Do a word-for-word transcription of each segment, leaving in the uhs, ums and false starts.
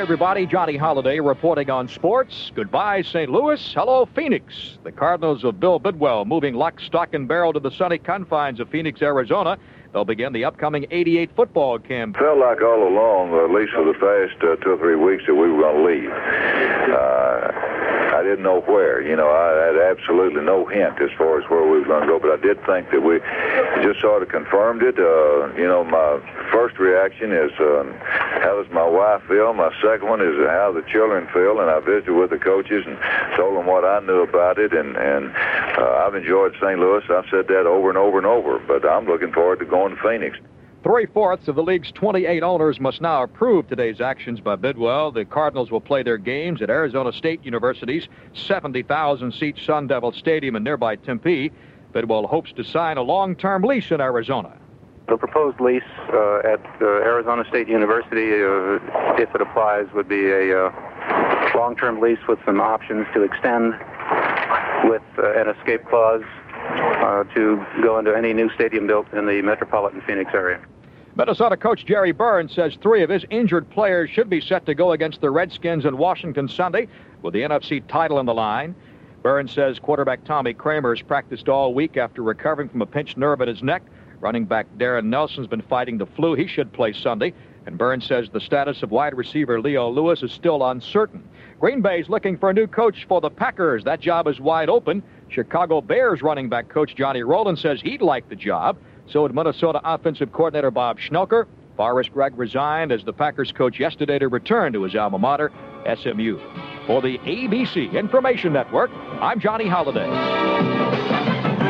everybody. Johnny Holiday reporting on sports. Goodbye, Saint Louis. Hello, Phoenix. The Cardinals of Bill Bidwell moving lock, stock, and barrel to the sunny confines of Phoenix, Arizona. They'll begin the upcoming eighty-eight football camp. Felt like all along, at least for the past uh, two or three weeks, that we were going to leave. Uh, I didn't know where. You know, I had absolutely no hint as far as where we were going to go, but I did think that we just sort of confirmed it. Uh, you know, my first reaction is, uh, how does my wife feel? My second one is how the children feel, and I visited with the coaches and told them what I knew about it, and, and uh, I've enjoyed Saint Louis. I've said that over and over and over, but I'm looking forward to going to Phoenix. Three-fourths of the league's twenty-eight owners must now approve today's actions by Bidwell. The Cardinals will play their games at Arizona State University's seventy thousand seat Sun Devil Stadium in nearby Tempe. Bidwell hopes to sign a long-term lease in Arizona. The proposed lease uh, at uh, Arizona State University, uh, if it applies, would be a uh, long-term lease with some options to extend with uh, an escape clause uh, to go into any new stadium built in the metropolitan Phoenix area. Minnesota coach Jerry Burns says three of his injured players should be set to go against the Redskins in Washington Sunday with the N F C title on the line. Burns says quarterback Tommy Kramer has practiced all week after recovering from a pinched nerve in his neck. Running back Darren Nelson's been fighting the flu. He should play Sunday. And Burns says the status of wide receiver Leo Lewis is still uncertain. Green Bay's looking for a new coach for the Packers. That job is wide open. Chicago Bears running back coach Johnny Rowland says he'd like the job. So would Minnesota offensive coordinator Bob Schnelker. Forrest Gregg resigned as the Packers coach yesterday to return to his alma mater, S M U. For the A B C Information Network, I'm Johnny Holiday.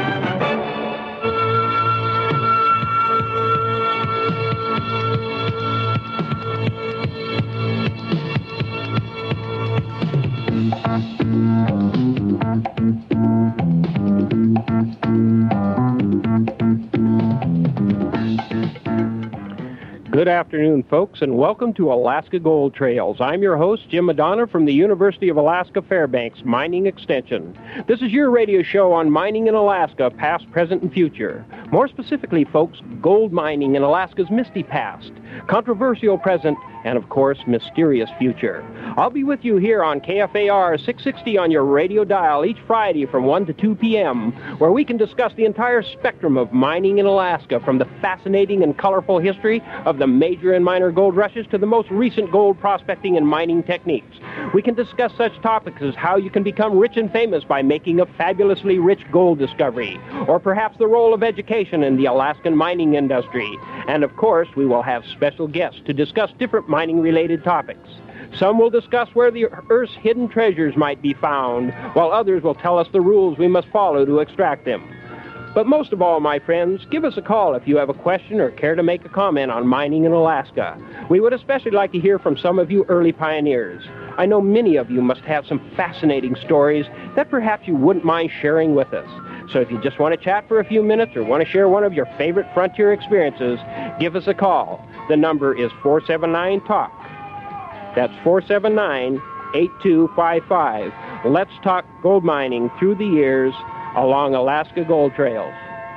Good afternoon, folks, and welcome to Alaska Gold Trails. I'm your host, Jim Madonna, from the University of Alaska Fairbanks Mining Extension. This is your radio show on mining in Alaska, past, present, and future. More specifically, folks, gold mining in Alaska's misty past, controversial present, and, of course, mysterious future. I'll be with you here on K F A R six sixty on your radio dial each Friday from one to two p.m., where we can discuss the entire spectrum of mining in Alaska, from the fascinating and colorful history of the major and minor gold rushes to the most recent gold prospecting and mining techniques. We can discuss such topics as how you can become rich and famous by making a fabulously rich gold discovery, or perhaps the role of education in the Alaskan mining industry. And, of course, we will have special guests to discuss different mining-related topics. Some will discuss where the Earth's hidden treasures might be found, while others will tell us the rules we must follow to extract them. But most of all, my friends, give us a call if you have a question or care to make a comment on mining in Alaska. We would especially like to hear from some of you early pioneers. I know many of you must have some fascinating stories that perhaps you wouldn't mind sharing with us. So if you just want to chat for a few minutes or want to share one of your favorite frontier experiences, give us a call. The number is four seven nine talk. That's four seven nine, eight two five five. Let's talk gold mining through the years along Alaska Gold Trails.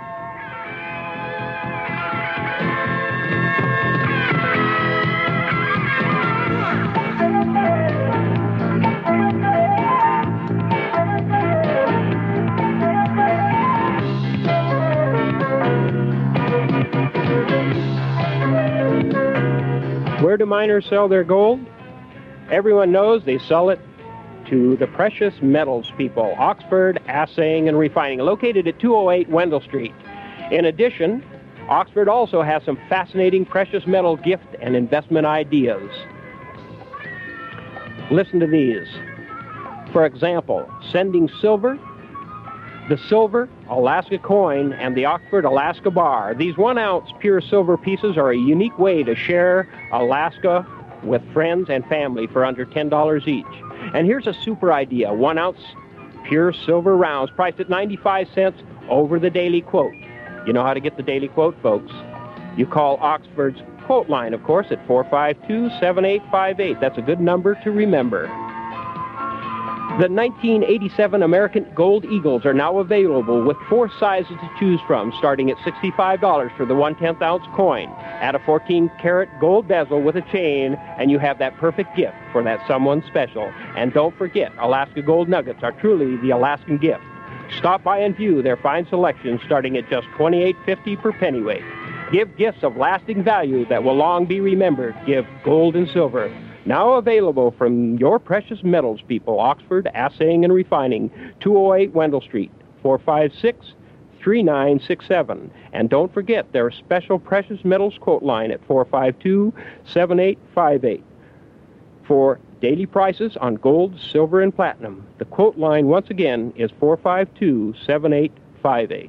Where do miners sell their gold? Everyone knows they sell it to the Precious Metals people, Oxford Assaying and Refining, located at two oh eight Wendell Street. In addition, Oxford also has some fascinating precious metal gift and investment ideas. Listen to these. For example, sending silver, the Silver Alaska Coin, and the Oxford Alaska Bar. These one-ounce pure silver pieces are a unique way to share Alaska with friends and family for under ten dollars each. And here's a super idea. One ounce pure silver rounds priced at ninety-five cents over the daily quote. You know how to get the daily quote, folks. You call Oxford's quote line, of course, at four five two, seven eight five eight. That's a good number to remember. The nineteen eighty-seven American Gold Eagles are now available with four sizes to choose from, starting at sixty-five dollars for the one tenth ounce coin. Add a fourteen karat gold bezel with a chain, and you have that perfect gift for that someone special. And don't forget, Alaska Gold Nuggets are truly the Alaskan gift. Stop by and view their fine selection, starting at just twenty-eight fifty per pennyweight. Give gifts of lasting value that will long be remembered. Give gold and silver. Now available from your precious metals people, Oxford Assaying and Refining, two oh eight Wendell Street, four five six, three nine six seven. And don't forget their special precious metals quote line at four five two, seven eight five eight. For daily prices on gold, silver, and platinum, the quote line once again is four five two, seven eight five eight.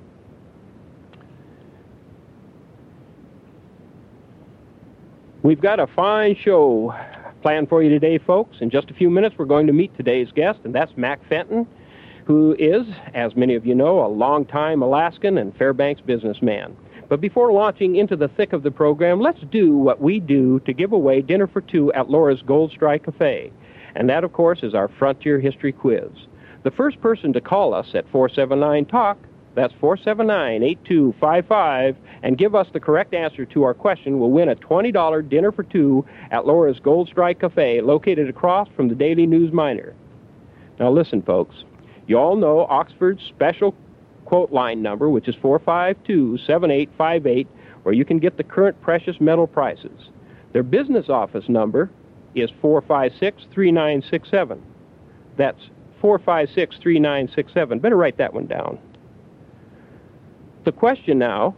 We've got a fine show planned for you today, folks. In just a few minutes, we're going to meet today's guest, and that's Mac Fenton, who is, as many of you know, a longtime Alaskan and Fairbanks businessman. But before launching into the thick of the program, let's do what we do to give away dinner for two at Laura's Gold Strike Cafe. And that, of course, is our Frontier History Quiz. The first person to call us at four seven nine talk, that's four seven nine, eight two five five, and give us the correct answer to our question will win a twenty dollar dinner for two at Laura's Gold Strike Cafe, located across from the Daily News Miner. Now listen, folks. You all know Oxford's special quote line number, which is four five two, seven eight five eight, where you can get the current precious metal prices. Their business office number is four five six, three nine six seven. That's four five six, three nine six seven. Better write that one down. The question now,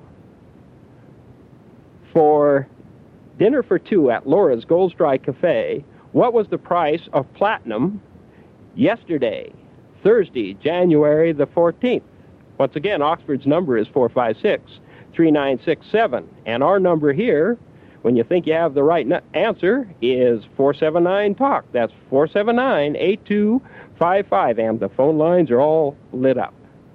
for dinner for two at Laura's Gold Strike Cafe, what was the price of platinum yesterday, Thursday, January the fourteenth? Once again, Oxford's number is four five six, three nine six seven, and our number here, when you think you have the right answer, is four seven nine talk. That's four seven nine, eight two five five, and the phone lines are all lit up.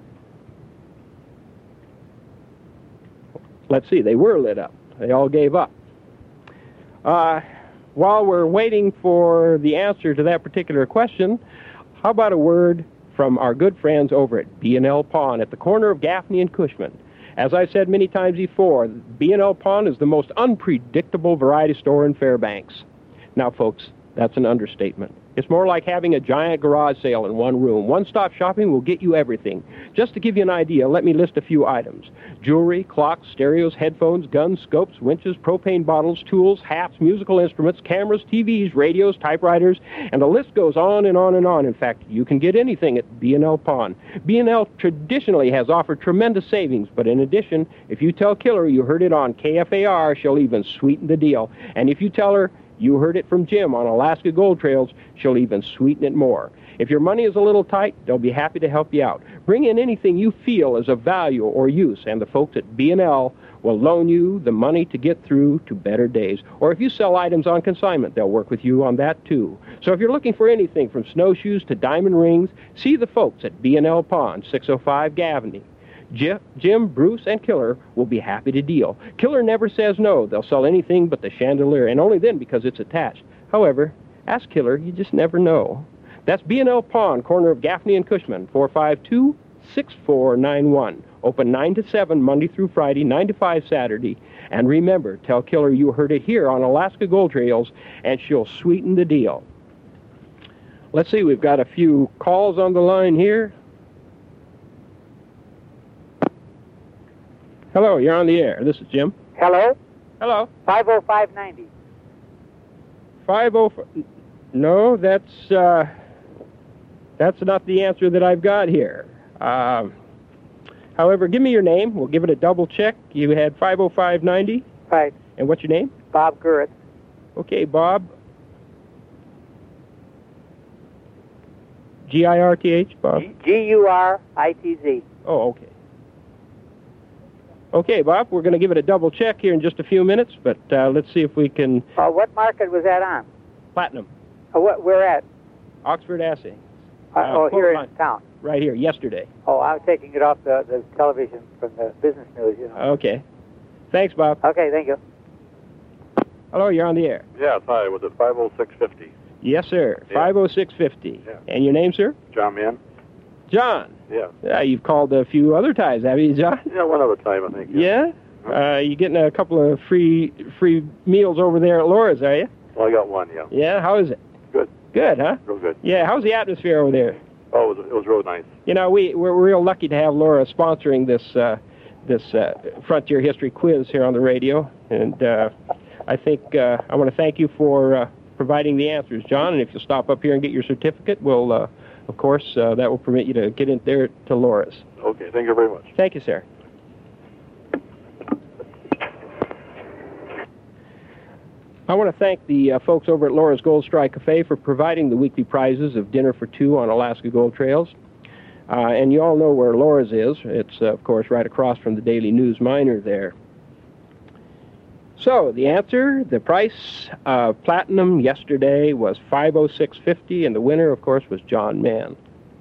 Let's see, they were lit up. They all gave up. Uh, while we're waiting for the answer to that particular question, how about a word from our good friends over at B and L Pawn at the corner of Gaffney and Cushman? As I've said many times before, B and L Pawn is the most unpredictable variety store in Fairbanks. Now, folks, that's an understatement. It's more like having a giant garage sale in one room. One-stop shopping will get you everything. Just to give you an idea, let me list a few items. Jewelry, clocks, stereos, headphones, guns, scopes, winches, propane bottles, tools, hats, musical instruments, cameras, T Vs, radios, typewriters, and the list goes on and on and on. In fact, you can get anything at B and L Pawn. B and L traditionally has offered tremendous savings, but in addition, if you tell Killer you heard it on K F A R, she'll even sweeten the deal. And if you tell her you heard it from Jim on Alaska Gold Trails, she'll even sweeten it more. If your money is a little tight, they'll be happy to help you out. Bring in anything you feel is of value or use, and the folks at B and L will loan you the money to get through to better days. Or if you sell items on consignment, they'll work with you on that too. So if you're looking for anything from snowshoes to diamond rings, see the folks at B and L Pawn, six oh five Gaffney. Jim, Bruce, and Killer will be happy to deal. Killer never says no. They'll sell anything but the chandelier, and only then because it's attached. However, ask Killer, you just never know. That's B and L Pawn, corner of Gaffney and Cushman, four five two, six four nine one. Open nine to seven, Monday through Friday, nine to five Saturday. And remember, tell Killer you heard it here on Alaska Gold Trails, and she'll sweeten the deal. Let's see, we've got a few calls on the line here. Hello, you're on the air. This is Jim. Hello? Hello. five oh five ninety. five oh five... No, that's, uh... that's not the answer that I've got here. Um... However, give me your name. We'll give it a double check. You had five oh five ninety? Right. And what's your name? Bob Gurrit. Okay, Bob. G I R T H, Bob? G U R I T Z. Oh, okay. Okay, Bob, we're going to give it a double check here in just a few minutes, but uh, let's see if we can... Uh, what market was that on? Platinum. Uh, what, where at? Oxford Assay. Uh, uh, oh, here in town. Right here, yesterday. Oh, I was taking it off the, the television from the business news, you know. Okay. Thanks, Bob. Okay, thank you. Hello, you're on the air. Yes, hi. Was it five oh six fifty? Yes, sir. Yeah. five oh six fifty. Yeah. And your name, sir? John Mann? John. Yeah. Uh, you've called a few other times, have you, John? Yeah, one other time, I think. Yeah? Uh, you getting a couple of free free meals over there at Laura's, are you? Well, I got one, yeah. Yeah? How is it? Good. Good, huh? Real good. Yeah, how's the atmosphere over there? Oh, it was, it was real nice. You know, we, we're real lucky to have Laura sponsoring this uh, this uh, Frontier History quiz here on the radio. And uh, I think uh, I want to thank you for uh, providing the answers, John. And if you'll stop up here and get your certificate, we'll, uh, of course, uh, that will permit you to get in there to Laura's. Okay, thank you very much. Thank you, sir. I want to thank the uh, folks over at Laura's Gold Strike Cafe for providing the weekly prizes of dinner for two on Alaska Gold Trails. Uh, and you all know where Laura's is. It's, uh, of course, right across from the Daily News Miner there. So, the answer, the price of platinum yesterday was five oh six fifty, and the winner, of course, was John Mann.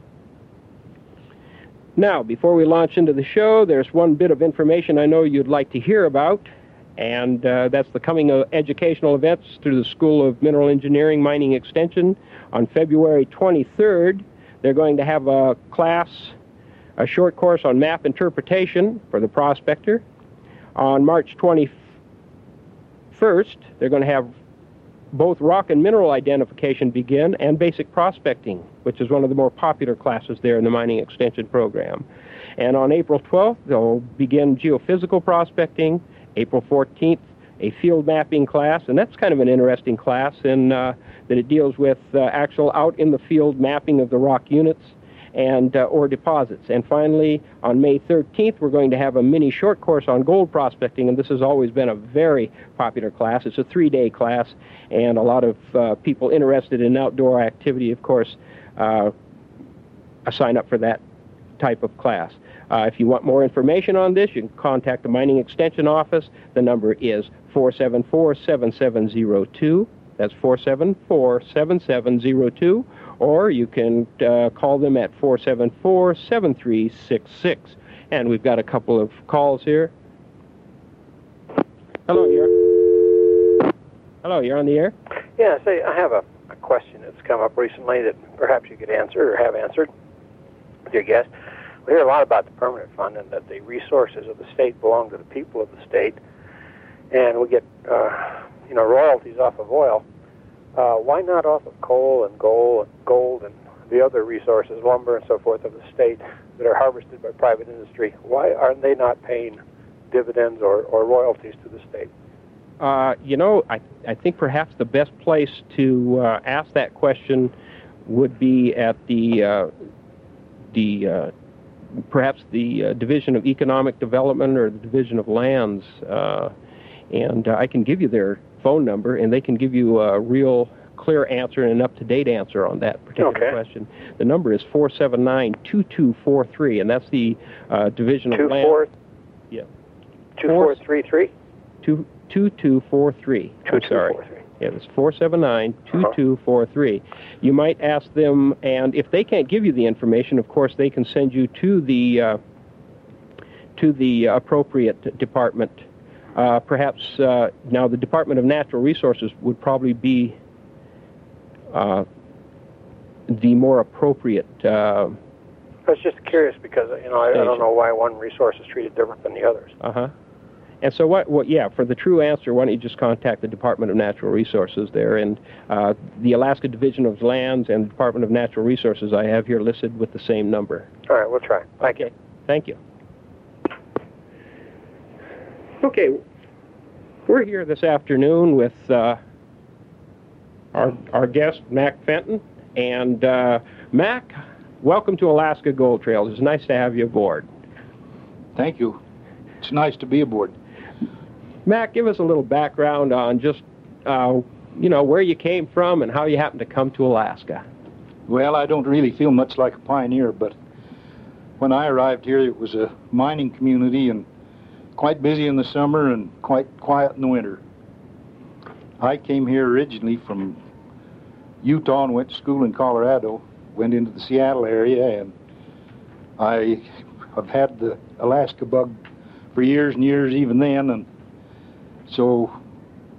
Now, before we launch into the show, there's one bit of information I know you'd like to hear about, and uh, that's the coming uh, educational events through the School of Mineral Engineering Mining Extension on February twenty-third. They're going to have a class, a short course on map interpretation for the prospector. On March twenty-first, they're going to have both rock and mineral identification begin and basic prospecting, which is one of the more popular classes there in the mining extension program. And on April twelfth, they'll begin geophysical prospecting. April fourteenth, a field mapping class, and that's kind of an interesting class in uh, that it deals with uh, actual out-in-the-field mapping of the rock units and uh, or deposits. And finally, on May thirteenth, we're going to have a mini short course on gold prospecting, and this has always been a very popular class. It's a three-day class, and a lot of uh, people interested in outdoor activity, of course, uh, sign up for that type of class. Uh, if you want more information on this, you can contact the Mining Extension Office. The number is four seven four, seven seven zero two. That's four seven four, seven seven zero two. Or you can uh, call them at four seven four, seven three six six. And we've got a couple of calls here. Hello, you're... Hello, you're on the air? Yeah, say, I have a, a question that's come up recently that perhaps you could answer or have answered with your guest. We hear a lot about the permanent fund and that the resources of the state belong to the people of the state, and we get, uh, you know, royalties off of oil. Uh, why not off of coal and gold, gold and the other resources, lumber and so forth of the state that are harvested by private industry? Why aren't they not paying dividends or, or royalties to the state? Uh, you know, I, I think perhaps the best place to uh, ask that question would be at the uh, the uh, perhaps the uh, Division of Economic Development or the Division of Lands, uh, and uh, I can give you their phone number, and they can give you a real clear answer and an up-to-date answer on that particular okay. question. The number is four seven nine, two two four three, and that's the uh, Division two, of Lands. Four, yeah. two four three three? Two, two two four three. Two, I'm two, sorry. four, three. Yeah, it's four seven nine, two two four three. You might ask them, and if they can't give you the information, of course, they can send you to the uh, to the appropriate department. Uh, perhaps uh, now the Department of Natural Resources would probably be uh, the more appropriate. Uh, I was just curious because you know I, I don't know why one resource is treated different than the others. Uh huh. And so, what, what? Yeah, for the true answer, why don't you just contact the Department of Natural Resources there, and uh, the Alaska Division of Lands and the Department of Natural Resources I have here listed with the same number. All right, we'll try. Thank okay. you. Thank you. Okay, we're here this afternoon with uh, our our guest Mac Fenton, and uh, Mac, welcome to Alaska Gold Trails. It's nice to have you aboard. Thank you. It's nice to be aboard. Mac, give us a little background on just, uh, you know, where you came from and how you happened to come to Alaska. Well, I don't really feel much like a pioneer, but when I arrived here, it was a mining community and quite busy in the summer and quite quiet in the winter. I came here originally from Utah and went to school in Colorado, went into the Seattle area, and I have had the Alaska bug for years and years even then, and so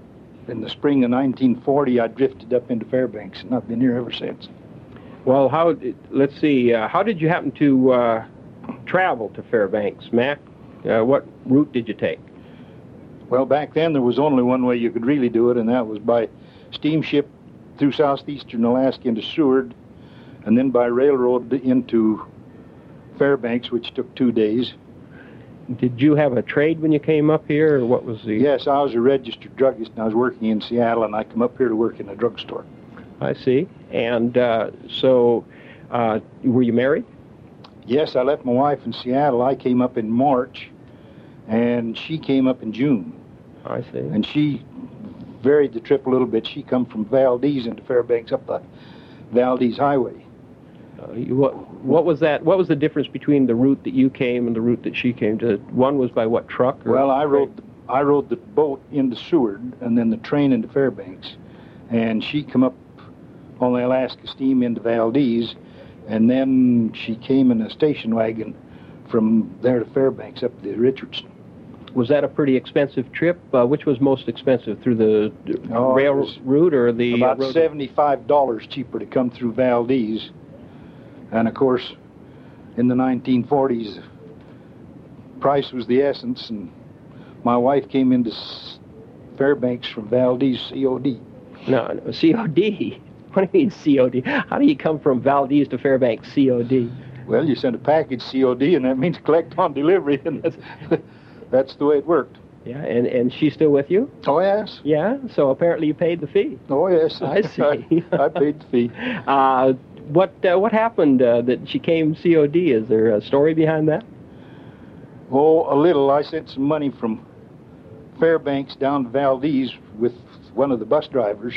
in the spring of nineteen forty, I drifted up into Fairbanks, and I've been here ever since. Well, how? Let's see. Uh, how did you happen to uh, travel to Fairbanks, Mac? Uh, what route did you take? Well, back then there was only one way you could really do it, and that was by steamship through southeastern Alaska into Seward, and then by railroad into Fairbanks, which took two days. Did you have a trade when you came up here, or what was the... Yes, I was a registered druggist, and I was working in Seattle, and I come up here to work in a drugstore. I see. And uh, so, uh, were you married? Yes, I left my wife in Seattle. I came up in March, and she came up in June. I see. And she varied the trip a little bit. She come from Valdez into Fairbanks up the Valdez Highway. Uh, you, what, what was that? What was the difference between the route that you came and the route that she came to? One was by what, truck? Or well, I rode, the, I rode the boat into Seward and then the train into Fairbanks. And she come up on the Alaska Steam into Valdez, and then she came in a station wagon from there to Fairbanks up to Richardson. Was that a pretty expensive trip? Uh, which was most expensive, through the oh, rail route or the... About uh, road? seventy-five dollars cheaper to come through Valdez. And, of course, in the nineteen forties, price was the essence, and my wife came into Fairbanks from Valdez C O D. No, no, C O D? What do you mean C O D? How do you come from Valdez to Fairbanks C O D? Well, you send a package C O D, and that means collect on delivery, and that's, that's the way it worked. Yeah, and, and she's still with you? Oh, yes. Yeah, so apparently you paid the fee. Oh, yes. I see. I, I paid the fee. Uh, what uh, what happened uh, that she came C O D? Is there a story behind that? Oh, a little. I sent some money from Fairbanks down to Valdez with one of the bus drivers,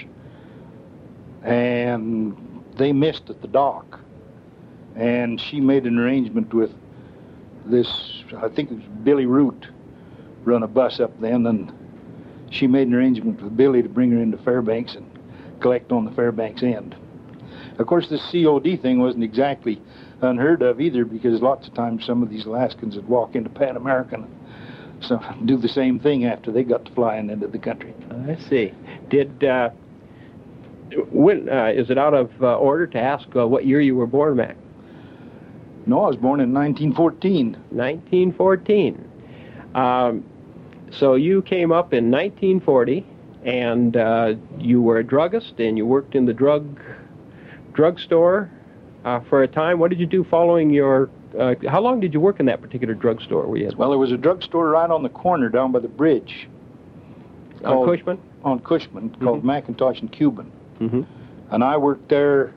and they missed at the dock. And she made an arrangement with this, I think it was Billy Root, run a bus up then, and she made an arrangement with Billy to bring her into Fairbanks and collect on the Fairbanks end. Of course, this C O D thing wasn't exactly unheard of either, because lots of times some of these Alaskans would walk into Pan American and so do the same thing after they got to flying into the country. I see. Did, uh, when, uh, is it out of uh, order to ask uh, what year you were born, Mac? No, I was born in nineteen fourteen. nineteen fourteen. Um, so you came up in nineteen forty, and uh, you were a druggist, and you worked in the drug drugstore uh, for a time. What did you do following your... Uh, how long did you work in that particular drugstore? Where you had... Well, there was a drugstore right on the corner down by the bridge. On called, Cushman? On Cushman, mm-hmm. called Macintosh and Cuban. Mm-hmm. And I worked there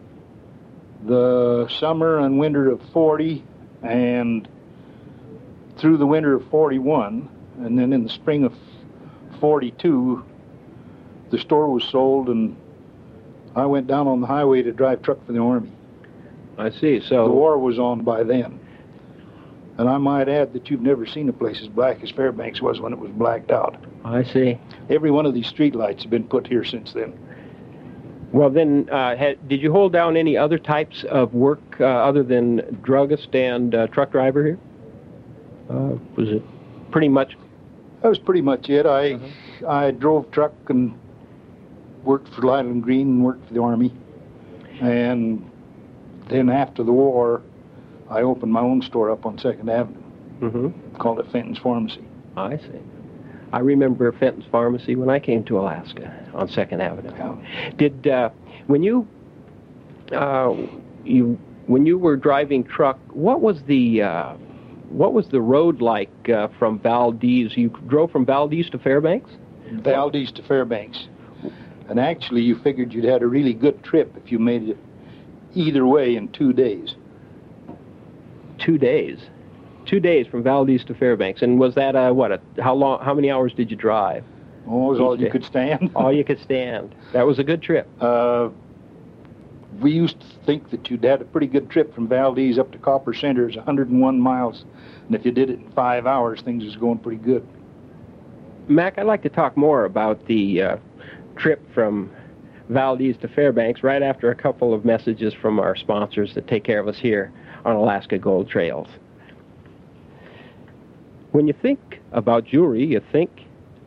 the summer and winter of forty, and through the winter of forty-one, and then in the spring of forty-two, the store was sold, and I went down on the highway to drive truck for the Army. I see. So the war was on by then. And I might add that you've never seen a place as black as Fairbanks was when it was blacked out. I see. Every one of these street lights have been put here since then. Well, then, uh, had, did you hold down any other types of work uh, other than druggist and uh, truck driver here? Uh, was it pretty much? That was pretty much it. I uh-huh. I drove truck and worked for Lytle and Green and worked for the Army. And then after the war, I opened my own store up on second Avenue. Mm-hmm. Called it Fenton's Pharmacy. I see. I remember Fenton's Pharmacy when I came to Alaska on second Avenue. Yeah. Did uh, when you uh, you when you were driving truck, what was the uh, what was the road like uh, from Valdez? You drove from Valdez to Fairbanks? Valdez to Fairbanks. And actually, you figured you'd had a really good trip if you made it either way in two days. Two days. Two days from Valdez to Fairbanks. And was that, uh, what, a, how long, how many hours did you drive? Oh, it was all you could stand. All you could stand. That was a good trip. Uh, we used to think that you'd had a pretty good trip from Valdez up to Copper Center. It's one hundred one miles. And if you did it in five hours, things was going pretty good. Mac, I'd like to talk more about the uh, trip from Valdez to Fairbanks right after a couple of messages from our sponsors that take care of us here on Alaska Gold Trails. When you think about jewelry, you think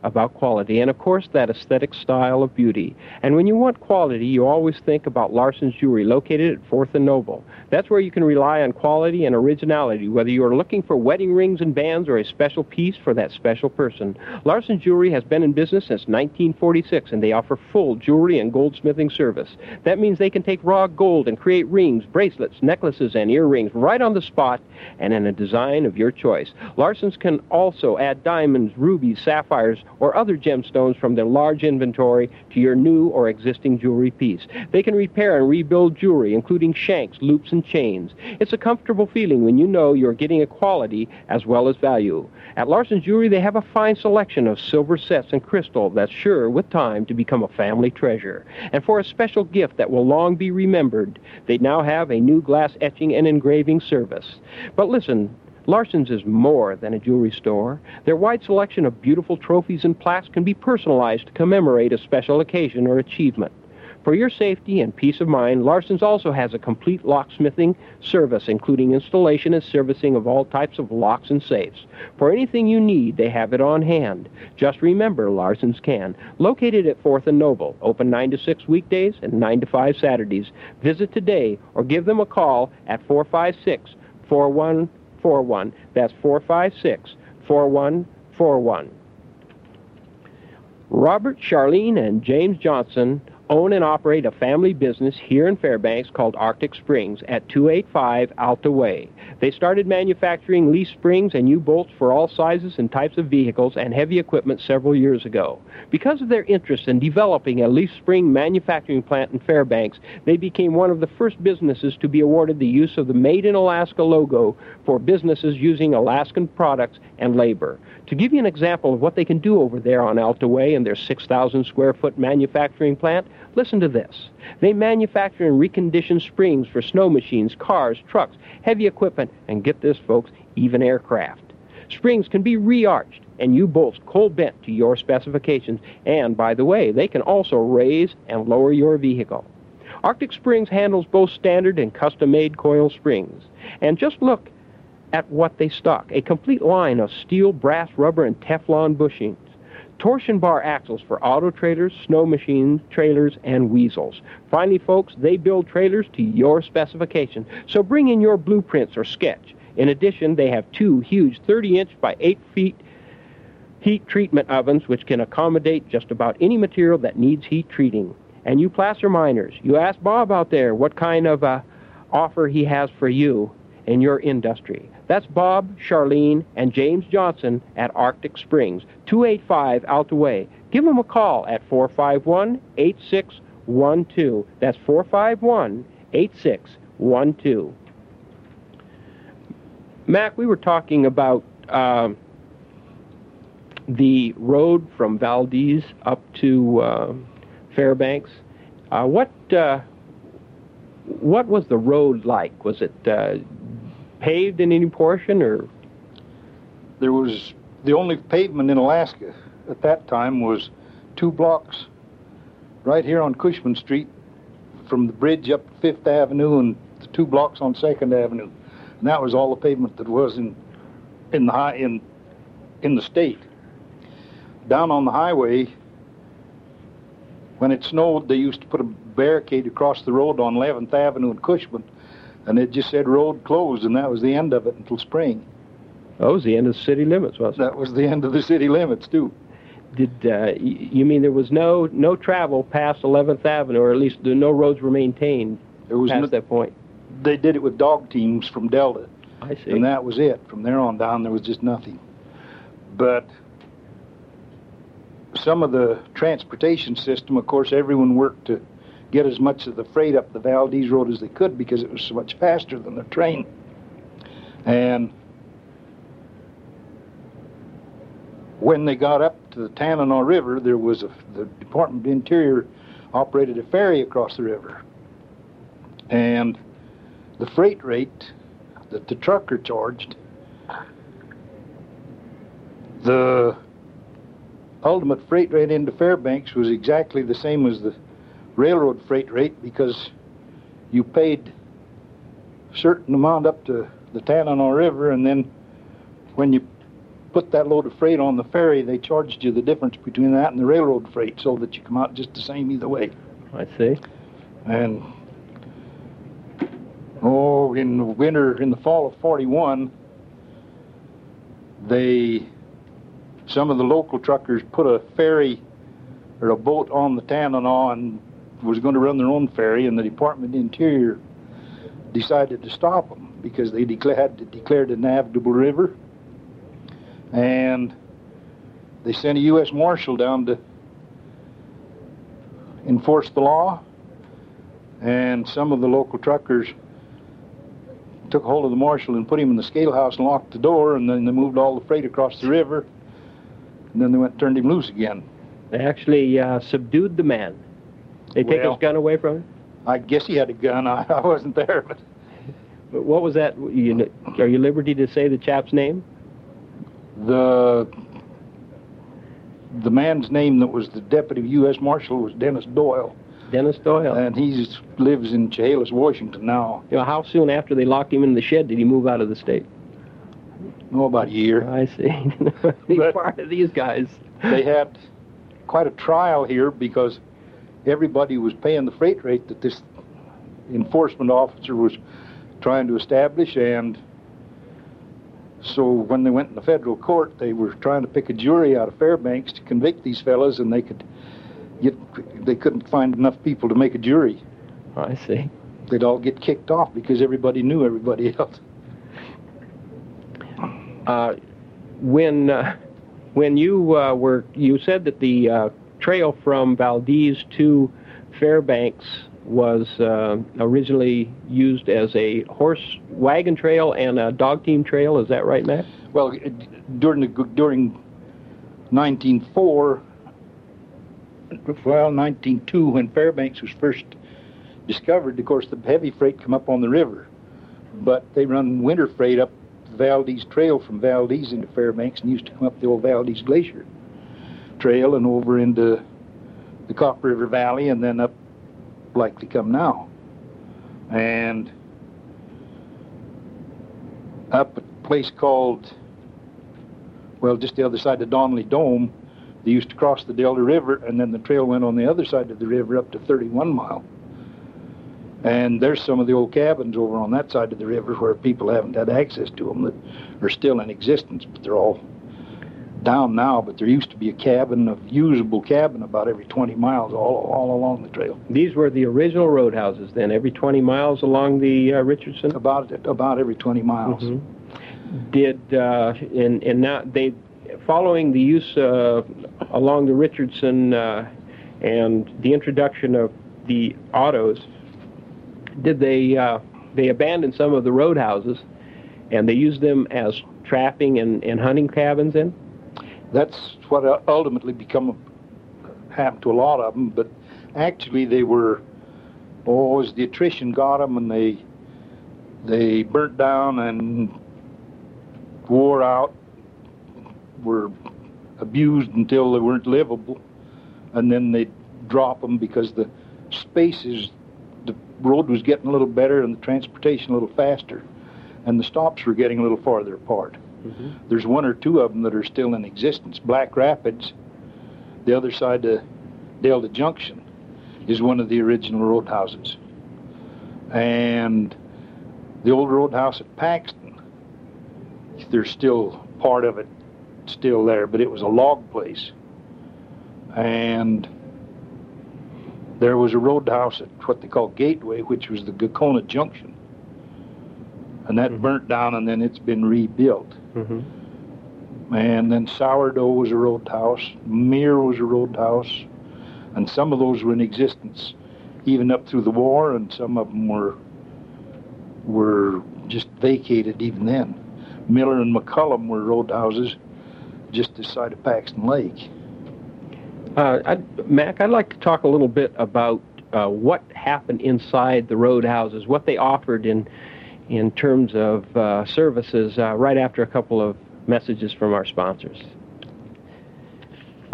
about quality, and of course that aesthetic style of beauty. And when you want quality, you always think about Larson's Jewelry, located at fourth and Noble. That's where you can rely on quality and originality, whether you are looking for wedding rings and bands or a special piece for that special person. Larson's Jewelry has been in business since nineteen forty-six, and they offer full jewelry and goldsmithing service. That means they can take raw gold and create rings, bracelets, necklaces, and earrings right on the spot and in a design of your choice. Larson's can also add diamonds, rubies, sapphires, or other gemstones from their large inventory to your new or existing jewelry piece. They can repair and rebuild jewelry, including shanks, loops, and chains. It's a comfortable feeling when you know you're getting a quality as well as value. At Larson's Jewelry, they have a fine selection of silver sets and crystal that's sure, with time, to become a family treasure. And for a special gift that will long be remembered, they now have a new glass etching and engraving service. But listen, Larson's is more than a jewelry store. Their wide selection of beautiful trophies and plaques can be personalized to commemorate a special occasion or achievement. For your safety and peace of mind, Larson's also has a complete locksmithing service, including installation and servicing of all types of locks and safes. For anything you need, they have it on hand. Just remember, Larson's can. Located at fourth and Noble, open nine to six weekdays and nine to five Saturdays. Visit today or give them a call at four five six, four one four one. That's four five six, four one four one. Robert, Charlene, and James Johnson own and operate a family business here in Fairbanks called Arctic Springs at two eighty-five Alta Way. They started manufacturing leaf springs and U-bolts for all sizes and types of vehicles and heavy equipment several years ago. Because of their interest in developing a leaf spring manufacturing plant in Fairbanks, they became one of the first businesses to be awarded the use of the Made in Alaska logo for businesses using Alaskan products and labor. To give you an example of what they can do over there on Alta Way in their six thousand square foot manufacturing plant, listen to this. They manufacture and recondition springs for snow machines, cars, trucks, heavy equipment, and get this, folks, even aircraft. Springs can be re-arched and U-bolts cold bent to your specifications, and, by the way, they can also raise and lower your vehicle. Arctic Springs handles both standard and custom-made coil springs. And just look at what they stock: a complete line of steel, brass, rubber, and Teflon bushings. Torsion bar axles for auto trailers, snow machines, trailers, and weasels. Finally, folks, they build trailers to your specifications, so bring in your blueprints or sketch. In addition, they have two huge thirty inch by eight feet heat treatment ovens which can accommodate just about any material that needs heat treating. And you placer miners, you ask Bob out there what kind of uh, offer he has for you in your industry. That's Bob, Charlene, and James Johnson at Arctic Springs, two eighty-five Alta Way. Give them a call at four five one, eight six one two. That's four five one, eight six one two. Mac, we were talking about uh, the road from Valdez up to uh, Fairbanks. Uh, what uh, what was the road like? Was it uh, paved in any portion, or? There was, the only pavement in Alaska at that time was two blocks right here on Cushman Street, from the bridge up Fifth Avenue and the two blocks on Second Avenue. And that was all the pavement that was in in the high in in the state. Down on the highway, when it snowed, they used to put a barricade across the road on eleventh Avenue and Cushman, and it just said road closed, and that was the end of it until spring. That was the end of the city limits, wasn't it? That was the end of the city limits, too. Did uh, y- you mean there was no no travel past eleventh Avenue, or at least the, no roads were maintained There was past no, that point? They did it with dog teams from Delta. I see. And that was it. From there on down, there was just nothing. But some of the transportation system, of course, everyone worked to get as much of the freight up the Valdez Road as they could because it was so much faster than the train. And when they got up to the Tanana River, there was a, the Department of Interior operated a ferry across the river. And the freight rate that the trucker charged, the ultimate freight rate into Fairbanks was exactly the same as the railroad freight rate, because you paid a certain amount up to the Tanana River, and then when you put that load of freight on the ferry, they charged you the difference between that and the railroad freight, so that you come out just the same either way. I see. And oh, in the winter, in the fall of forty-one, they, some of the local truckers put a ferry or a boat on the Tanana and was going to run their own ferry, and the Department of the Interior decided to stop them because they declared, had declared a navigable river, and they sent a U S Marshal down to enforce the law, and some of the local truckers took hold of the marshal and put him in the scale house and locked the door, and then they moved all the freight across the river, and then they went and turned him loose again. They actually uh, subdued the man. They take Well, his gun away from him? I guess he had a gun. I, I wasn't there, but But what was that? You, are you liberty to say the chap's name? the the man's name that was the deputy U S Marshal was Dennis Doyle, Dennis Doyle. and he lives in Chehalis, Washington now. You know, how soon after they locked him in the shed did he move out of the state? Oh, about a year. I see. Big But- part of these guys. They had quite a trial here because everybody was paying the freight rate that this enforcement officer was trying to establish, and so when they went in the federal court, they were trying to pick a jury out of Fairbanks to convict these fellas, and they could get, they couldn't find enough people to make a jury. I see. They'd all get kicked off because everybody knew everybody else. Uh, when uh, when you uh, were, you said that the uh, trail from Valdez to Fairbanks was uh, originally used as a horse wagon trail and a dog team trail. Is that right, Matt? Well, it- during the during nineteen oh four, well, nineteen oh two, when Fairbanks was first discovered, of course, the heavy freight come up on the river, but they run winter freight up the Valdez Trail from Valdez into Fairbanks, and used to come up the old Valdez Glacier Trail and over into the Cop River Valley, and then up like they come now. And up a place called, well, just the other side of Donnelly Dome, they used to cross the Delta River, and then the trail went on the other side of the river up to thirty-one mile. And there's some of the old cabins over on that side of the river where people haven't had access to them that are still in existence, but they're all down now. But there used to be a cabin, a usable cabin, about every twenty miles all, all along the trail. These were the original roadhouses then, every twenty miles along the uh, Richardson? About about every twenty miles. Mhm. Did, uh, and, and now they, following the use uh, along the Richardson uh, and the introduction of the autos, did they, uh, they abandon some of the roadhouses and they used them as trapping and, and hunting cabins in? That's what ultimately become happened to a lot of them. But actually, they were, oh, as the attrition got them, and they they burnt down and wore out, were abused until they weren't livable, and then they drop them because the spaces, the road was getting a little better and the transportation a little faster, and the stops were getting a little farther apart. Mm-hmm. There's one or two of them that are still in existence. Black Rapids, the other side of Delta Junction, is one of the original roadhouses. And the old roadhouse at Paxton, there's still part of it still there, but it was a log place. And there was a roadhouse at what they call Gateway, which was the Gacona Junction. And that mm-hmm. burnt down, and then it's been rebuilt. Mm-hmm. And then Sourdough was a roadhouse, Mere was a roadhouse, and some of those were in existence even up through the war, and some of them were were just vacated even then. Miller and McCullum were roadhouses just this side of Paxton Lake. Uh, I'd, Mac, I'd like to talk a little bit about uh, what happened inside the roadhouses, what they offered in in terms of uh, services uh, right after a couple of messages from our sponsors.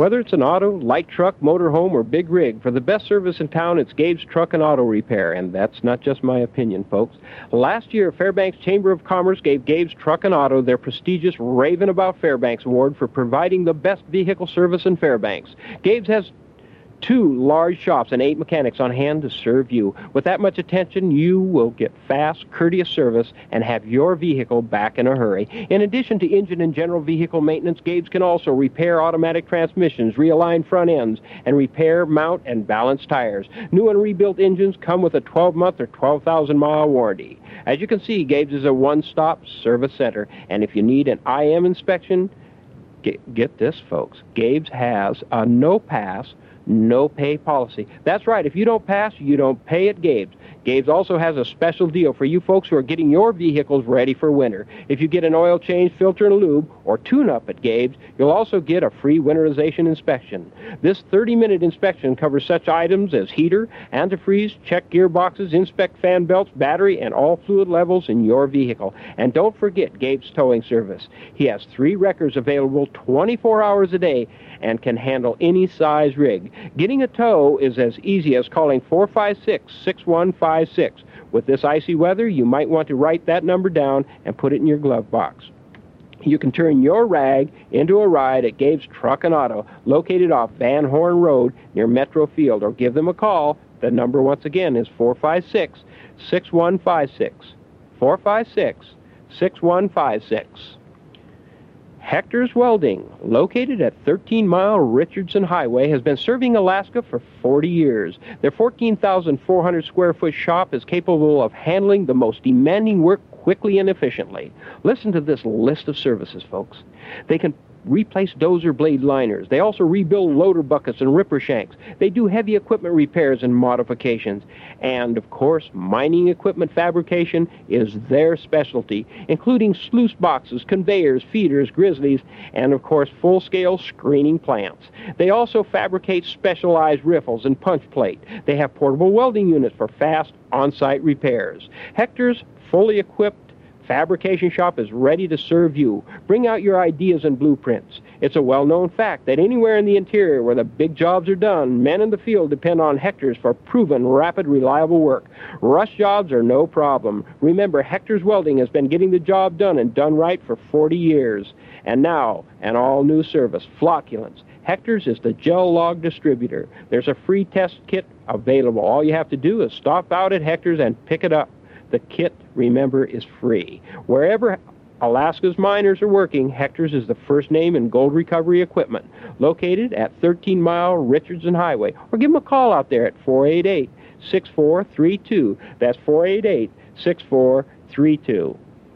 Whether it's an auto, light truck, motorhome, or big rig, for the best service in town, it's Gabe's Truck and Auto Repair, and that's not just my opinion, folks. Last year, Fairbanks Chamber of Commerce gave Gabe's Truck and Auto their prestigious Raving About Fairbanks Award for providing the best vehicle service in Fairbanks. Gabe's has two large shops and eight mechanics on hand to serve you. With that much attention, you will get fast, courteous service and have your vehicle back in a hurry. In addition to engine and general vehicle maintenance, Gabe's can also repair automatic transmissions, realign front ends, and repair, mount, and balance tires. New and rebuilt engines come with a twelve-month or twelve thousand mile warranty. As you can see, Gabe's is a one-stop service center, and if you need an I M inspection, get, get this, folks. Gabe's has a no-pass, no-pay policy. That's right. If you don't pass, you don't pay at Gabe's. Gabe's also has a special deal for you folks who are getting your vehicles ready for winter. If you get an oil change, filter, and lube, or tune-up at Gabe's, you'll also get a free winterization inspection. This thirty-minute inspection covers such items as heater, antifreeze, check gearboxes, inspect fan belts, battery, and all fluid levels in your vehicle. And don't forget Gabe's towing service. He has three wreckers available twenty-four hours a day and can handle any size rig. Getting a tow is as easy as calling four five six, six one five six. With this icy weather, you might want to write that number down and put it in your glove box. You can turn your rag into a ride at Gabe's Truck and Auto, located off Van Horn Road near Metro Field, or give them a call. The number, once again, is four five six, six one five six. four five six, six one five six. Hector's Welding, located at thirteen mile Richardson Highway, has been serving Alaska for forty years. Their fourteen thousand four hundred square foot shop is capable of handling the most demanding work quickly and efficiently. Listen to this list of services, folks. They can replace dozer blade liners. They also rebuild loader buckets and ripper shanks. They do heavy equipment repairs and modifications. And, of course, mining equipment fabrication is their specialty, including sluice boxes, conveyors, feeders, grizzlies, and, of course, full-scale screening plants. They also fabricate specialized riffles and punch plate. They have portable welding units for fast on-site repairs. Hector's fully equipped fabrication shop is ready to serve you. Bring out your ideas and blueprints. It's a well-known fact that anywhere in the interior where the big jobs are done, men in the field depend on Hector's for proven, rapid, reliable work. Rush jobs are no problem. Remember, Hector's Welding has been getting the job done and done right for forty years. And now, an all-new service, Flocculants. Hector's is the gel log distributor. There's a free test kit available. All you have to do is stop out at Hector's and pick it up. The kit, remember, is free. Wherever Alaska's miners are working, Hector's is the first name in gold recovery equipment, located at thirteen mile Richardson Highway. Or give them a call out there at four eight eight, six four three two. That's four eight eight, six four three two.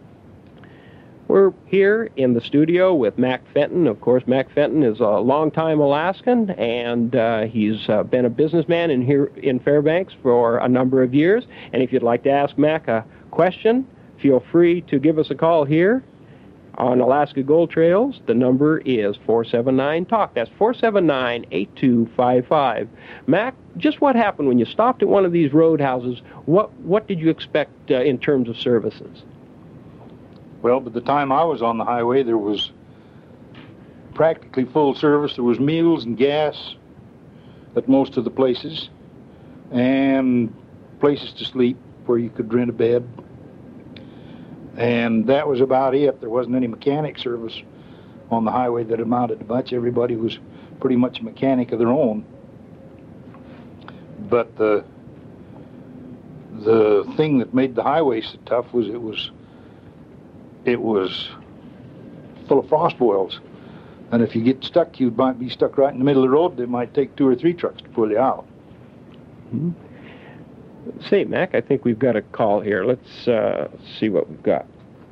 We're here in the studio with Mac Fenton. Of course, Mac Fenton is a longtime Alaskan, and uh, he's uh, been a businessman in here in Fairbanks for a number of years. And if you'd like to ask Mac a question, feel free to give us a call here on Alaska Gold Trails. The number is four seven nine talk. That's four seven nine, eight two five five. Mac, just what happened when you stopped at one of these roadhouses? What, what did you expect uh, in terms of services? Well, by the time I was on the highway, there was practically full service. There was meals and gas at most of the places, and places to sleep where you could rent a bed. And that was about it. There wasn't any mechanic service on the highway that amounted to much. Everybody was pretty much a mechanic of their own. But the, the thing that made the highway so tough was it was It was full of frost boils. And if you get stuck, you might be stuck right in the middle of the road. It might take two or three trucks to pull you out. Mm-hmm. Say, Mac, I think we've got a call here. Let's uh, see what we've got.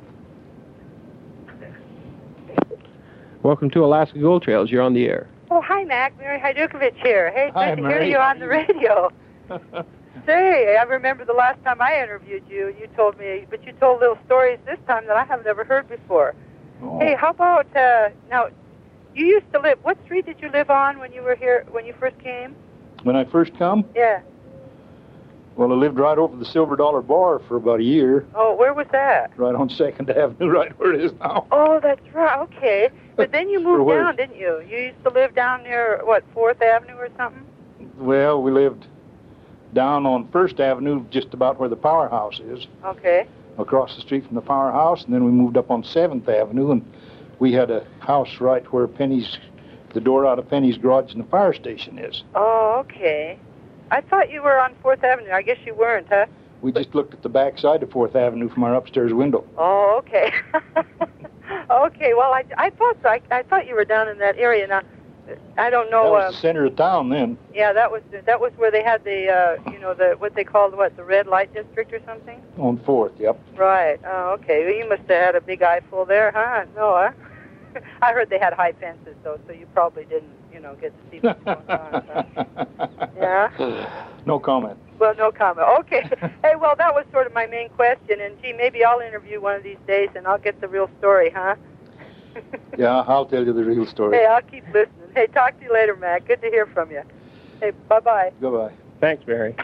Welcome to Alaska Gold Trails. You're on the air. Oh, hi, Mac. Mary Hajdukovic here. Hey, it's Hi, good to Mary. hear you on the radio. Say, I remember the last time I interviewed you, you told me, but you told little stories this time that I have never heard before. Oh. Hey, how about, uh, now, you used to live, what street did you live on when you were here, when you first came? When I first come, Yeah. Well, I lived right over the Silver Dollar Bar for about a year. Oh, where was that? Right on Second Avenue, right where it is now. Oh, that's right. Okay. But then you moved where? down, didn't you? You used to live down near, what, fourth Avenue or something? Well, we lived down on First Avenue, just about where the powerhouse is. Okay. Across the street from the powerhouse, and then we moved up on Seventh Avenue, and we had a house right where Penny's, the door out of Penny's garage and the fire station is. Oh, okay. I thought you were on fourth Avenue. I guess you weren't, huh? We just looked at the back side of fourth Avenue from our upstairs window. Oh, okay. Okay, well, I, I thought so. I, I thought you were down in that area. Now, I don't know. That was uh, the center of town then. Yeah, that was that was where they had the, uh, you know, the what they called, what, the red light district or something? On fourth, yep. Right. Oh, okay. Well, you must have had a big eyeful there, huh? No, huh? I heard they had high fences, though, so you probably didn't, you know, get to see what's going on. Huh? Yeah? No comment. Well, no comment. Okay. Hey, well, that was sort of my main question, and, gee, maybe I'll interview one of these days, and I'll get the real story, huh? Yeah, I'll tell you the real story. Hey, I'll keep listening. Hey, talk to you later, Mac. Good to hear from you. Hey, bye-bye. Goodbye. Thanks, Barry.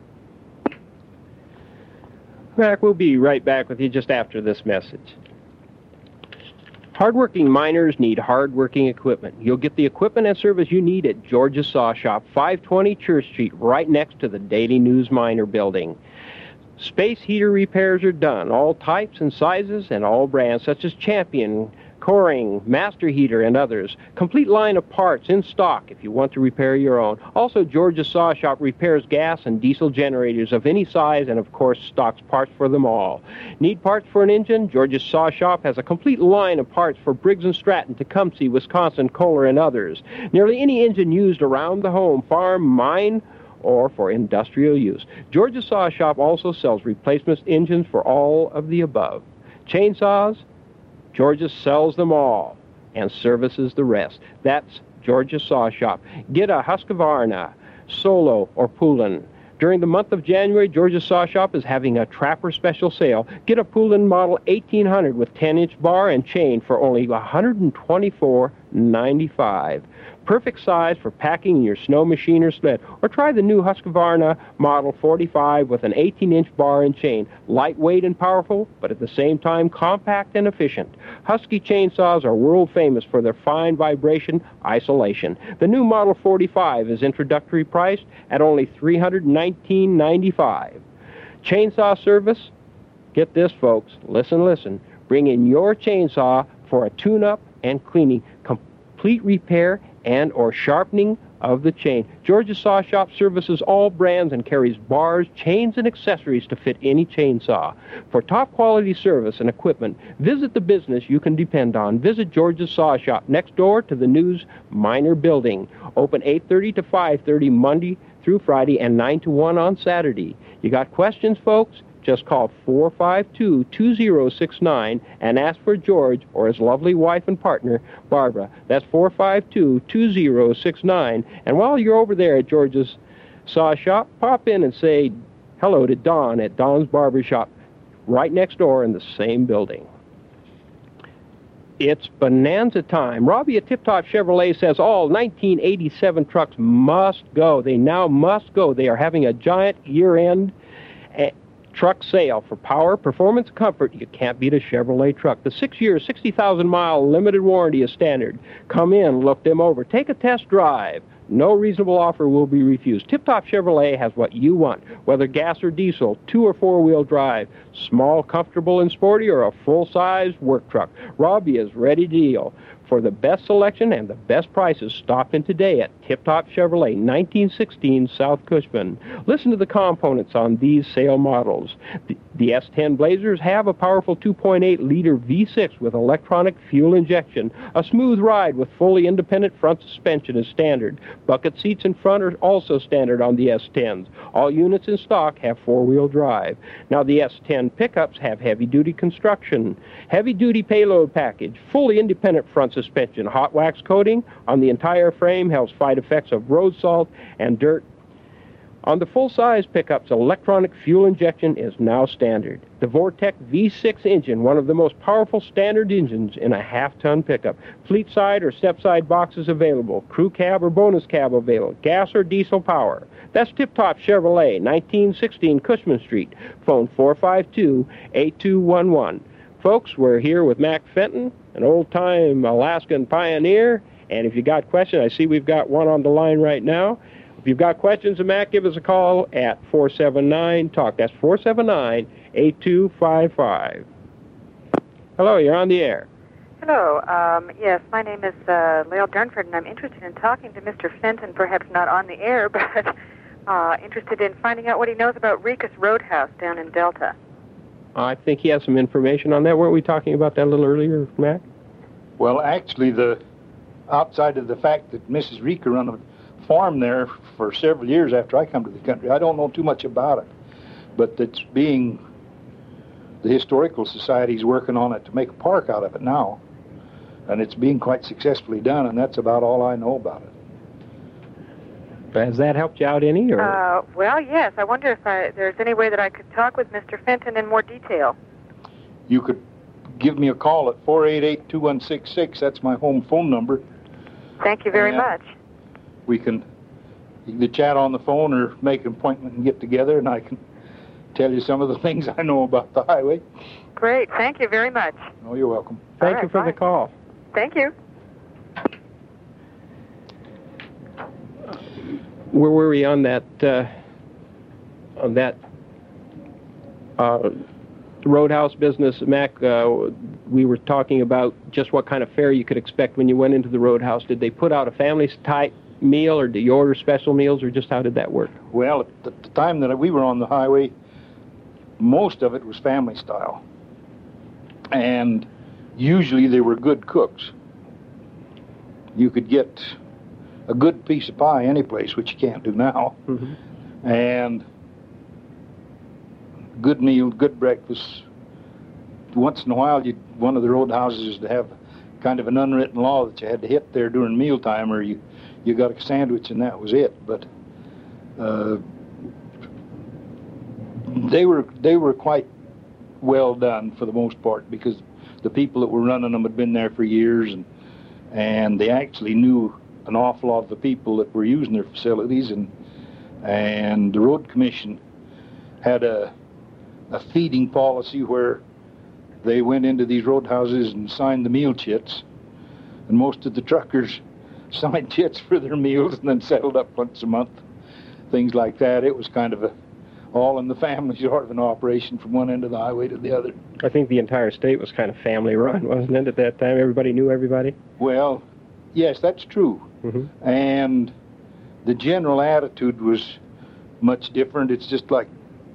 Mac, we'll be right back with you just after this message. Hardworking miners need hardworking equipment. You'll get the equipment and service you need at George's Saw Shop, five twenty Church Street, right next to the Daily News Miner building. Space heater repairs are done, all types and sizes and all brands, such as Champion, Coring, Master Heater, and others. Complete line of parts in stock if you want to repair your own. Also, George's Saw Shop repairs gas and diesel generators of any size and, of course, stocks parts for them all. Need parts for an engine? George's Saw Shop has a complete line of parts for Briggs and Stratton, Tecumseh, Wisconsin, Kohler, and others. Nearly any engine used around the home, farm, mine, or for industrial use. George's Saw Shop also sells replacement engines for all of the above. Chainsaws? George's sells them all and services the rest. That's George's Saw Shop. Get a Husqvarna, Solo, or Poulan. During the month of January, George's Saw Shop is having a Trapper special sale. Get a Poulan model eighteen hundred with ten inch bar and chain for only one hundred twenty-four ninety-five. Perfect size for packing in your snow machine or sled. Or try the new Husqvarna Model forty-five with an eighteen inch bar and chain. Lightweight and powerful, but at the same time compact and efficient. Husky chainsaws are world famous for their fine vibration isolation. The new Model forty-five is introductory priced at only three hundred nineteen ninety-five. Chainsaw service? Get this, folks. Listen, listen. Bring in your chainsaw for a tune-up and cleaning, complete repair, and or sharpening of the chain. George's Saw Shop services all brands and carries bars, chains, and accessories to fit any chainsaw. For top quality service and equipment, visit the business you can depend on. Visit George's Saw Shop next door to the News Miner building. Open eight thirty to five thirty Monday through Friday and nine to one on Saturday. You got questions, folks? Just call four five two, two zero six nine and ask for George or his lovely wife and partner, Barbara. That's four five two, two zero six nine. And while you're over there at George's Saw Shop, pop in and say hello to Don at Don's Barber Shop, right next door in the same building. It's bonanza time. Robbie at Tip Top Chevrolet says all nineteen eighty-seven trucks must go. They now must go. They are having a giant year-end truck sale for power, performance, comfort. You can't beat a Chevrolet truck. The six-year, sixty thousand mile limited warranty is standard. Come in, look them over, take a test drive. No reasonable offer will be refused. Tip Top Chevrolet has what you want, whether gas or diesel, two or four-wheel drive, small, comfortable, and sporty, or a full-size work truck. Robbie is ready to deal. For the best selection and the best prices, stop in today at Tip Top Chevrolet, nineteen sixteen South Cushman. Listen to the components on these sale models. The, the S ten Blazers have a powerful two point eight liter V six with electronic fuel injection. A smooth ride with fully independent front suspension is standard. Bucket seats in front are also standard on the S tens. All units in stock have four-wheel drive. Now, the S ten pickups have heavy-duty construction, heavy-duty payload package, fully independent front suspension, hot wax coating on the entire frame helps fight effects of road salt and dirt On the full-size pickups, electronic fuel injection is now standard. The Vortec V six engine, one of the most powerful standard engines in a half-ton pickup. Fleet side or step-side boxes available. Crew cab or bonus cab available. Gas or diesel power. That's Tip Top Chevrolet, nineteen sixteen Cushman Street. Phone four five two, eight two one one. Folks, we're here with Mac Fenton, an old-time Alaskan pioneer. And if you got questions, I see we've got one on the line right now. If you've got questions of Mac, give us a call at four seven nine, talk. That's four seven nine, eight two five five. Hello, you're on the air. Hello. Um, yes, my name is uh, Lael Durnford, and I'm interested in talking to Mister Fenton, perhaps not on the air, but uh, interested in finding out what he knows about Ricus Roadhouse down in Delta. I think he has some information on that. Weren't we talking about that a little earlier, Mac? Well, actually, the outside of the fact that Missus Rika run a farm there for several years after I come to the country, I don't know too much about it. But it's being, the Historical Society's working on it to make a park out of it now. And it's being quite successfully done, and that's about all I know about it. Has that helped you out any? Or? Uh, well, yes. I wonder if I, there's any way that I could talk with Mister Fenton in more detail. You could give me a call at four eight eight, two one six six. That's my home phone number. Thank you very and much. We can either chat on the phone or make an appointment and get together, and I can tell you some of the things I know about the highway. Great. Thank you very much. Oh, you're welcome. Thank right, you for bye. the call. Thank you. Where were we on that, uh, on that uh, Roadhouse business, Mac? Uh, we were talking about just what kind of fare you could expect when you went into the Roadhouse. Did they put out a family-type meal, or did you order special meals, or just how did that work? Well, at the the time that we were on the highway, most of it was family style. And usually they were good cooks. You could get a good piece of pie any place, which you can't do now. Mm-hmm. And good meal, good breakfast. Once in a while, you'd, one of the roadhouses is to have kind of an unwritten law that you had to hit there during mealtime, or you, you got a sandwich and that was it. But uh, they were they were quite well done for the most part, because the people that were running them had been there for years, and and they actually knew an awful lot of the people that were using their facilities, and and the road commission had a a feeding policy where they went into these roadhouses and signed the meal chits, and most of the truckers signed chits for their meals and then settled up once a month, things like that. It was kind of a all in the family sort of an operation from one end of the highway to the other. I think the entire state was kind of family run, wasn't it, at that time? Everybody knew everybody? Well, yes, that's true. Mm-hmm. And the general attitude was much different. It's just like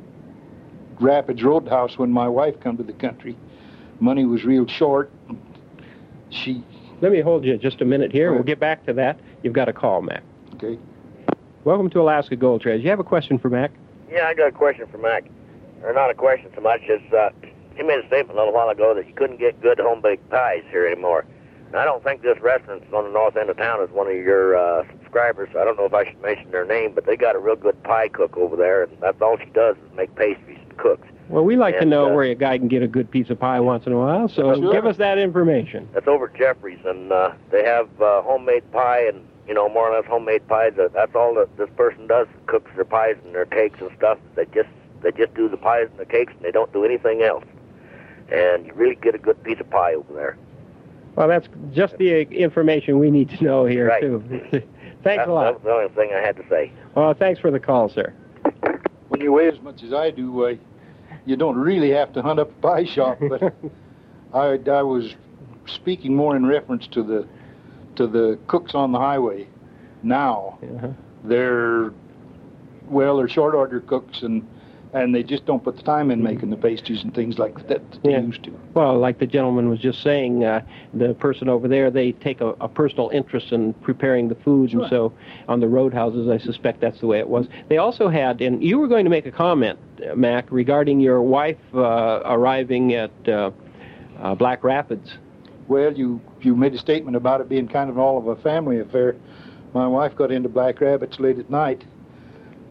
Rapids Roadhouse when my wife come to the country. Money was real short. She... Let me hold you just a minute here. We'll get back to that. You've got a call, Mac. Okay. Welcome to Alaska Gold Trails. You have a question for Mac? Yeah, I got a question for Mac. Or not a question so much as uh, he made a statement a little while ago that you couldn't get good home-baked pies here anymore. And I don't think this restaurant on the north end of town is one of your uh, subscribers. I don't know if I should mention their name, but they got a real good pie cook over there, and that's all she does is make pastries and cooks. Well, we like and, to know uh, where a guy can get a good piece of pie once in a while, so sure. give us that information. That's over at Jeffrey's, and uh, they have uh, homemade pie and, you know, more or less homemade pies. That's all that this person does, cooks their pies and their cakes and stuff. They just they just do the pies and the cakes, and they don't do anything else. And you really get a good piece of pie over there. Well, that's just the information we need to know here, right. too. Thanks that's, a lot. That was the only thing I had to say. Well, thanks for the call, sir. When you weigh as much as I do, uh, you don't really have to hunt up a pie shop, but I, I was speaking more in reference to the to the cooks on the highway now. Uh-huh. They're, well, they're short order cooks, and and they just don't put the time in making the pastries and things like that that they yeah. used to. Well, like the gentleman was just saying, uh, the person over there, they take a, a personal interest in preparing the foods, sure. And so on the roadhouses, I suspect that's the way it was. They also had, and you were going to make a comment, uh, Mac, regarding your wife uh, arriving at uh, uh, Black Rapids. Well, you, you made a statement about it being kind of all of a family affair. My wife got into Black Rapids late at night,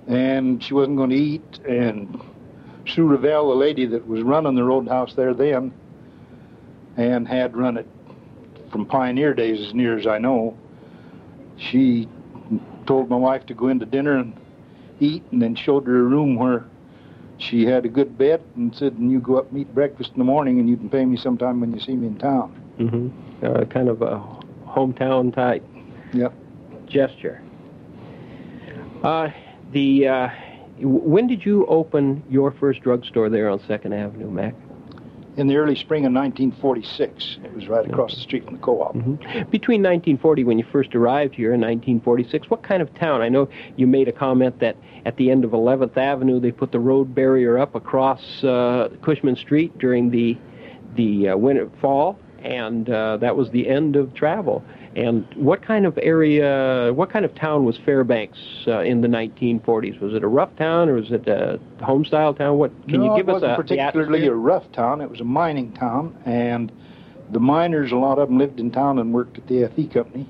and she wasn't going to eat. And Sue Revelle, the lady that was running the roadhouse there then, and had run it from pioneer days as near as I know, she told my wife to go into dinner and eat, and then showed her a room where she had a good bed and said, and you go up and eat breakfast in the morning and you can pay me sometime when you see me in town. Mm-hmm. Uh, kind of a hometown type yep. gesture. Uh, the uh, when did you open your first drugstore there on second Avenue, Mac? In the early spring of nineteen forty-six. It was right across the street from the co-op. Mm-hmm. Between nineteen forty, when you first arrived here, in nineteen forty-six, what kind of town? I know you made a comment that at the end of eleventh Avenue, they put the road barrier up across uh, Cushman Street during the the uh, winter fall, and uh, that was the end of travel. And what kind of area, what kind of town was Fairbanks uh, in the nineteen forties? Was it a rough town, or was it a home-style town? What can no, you give it us wasn't a particularly a rough town. It was a mining town, and the miners, a lot of them lived in town and worked at the F E company.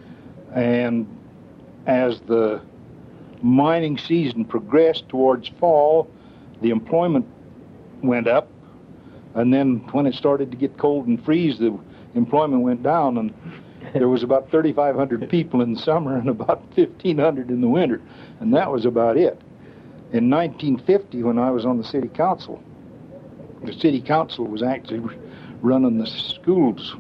And as the mining season progressed towards fall, the employment went up, and then when it started to get cold and freeze, the employment went down, and there was about thirty-five hundred people in the summer and about fifteen hundred in the winter, and that was about it. In nineteen fifty, when I was on the city council, the city council was actually running the schools,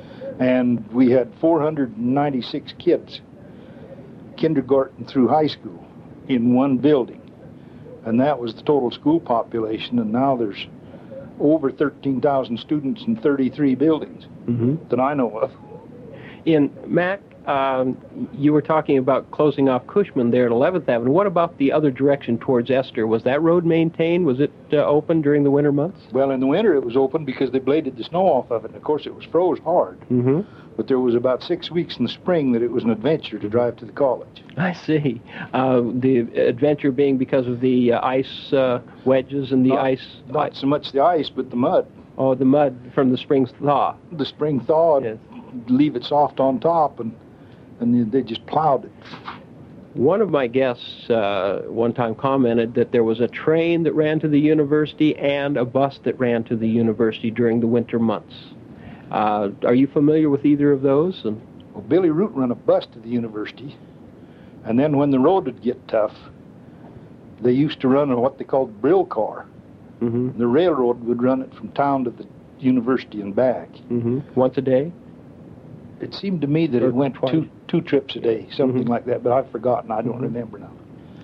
and we had four hundred ninety-six kids, kindergarten through high school, in one building, and that was the total school population. And now there's over thirteen thousand students in thirty-three buildings mm-hmm. that I know of. In Mac, um, you were talking about closing off Cushman there at eleventh Avenue. What about the other direction towards Esther? Was that road maintained? Was it uh, open during the winter months? Well, in the winter it was open because they bladed the snow off of it. And of course, it was froze hard. Mm-hmm. But there was about six weeks in the spring that it was an adventure to drive to the college. I see. Uh, the adventure being because of the uh, ice uh, wedges and the not, ice... Not so much the ice, but the mud. Oh, the mud from the spring's thaw. The spring thaw, yes. Leave it soft on top, and and they just plowed it. One of my guests uh, one time commented that there was a train that ran to the university and a bus that ran to the university during the winter months. Uh, are you familiar with either of those? And well, Billy Root ran a bus to the university, and then when the road would get tough, they used to run what they called brill car. Mm-hmm. The railroad would run it from town to the university and back. Mm-hmm. Once a day? It seemed to me that or it went twice. two two trips a day, something mm-hmm. like that, but I've forgotten. I don't mm-hmm. remember now.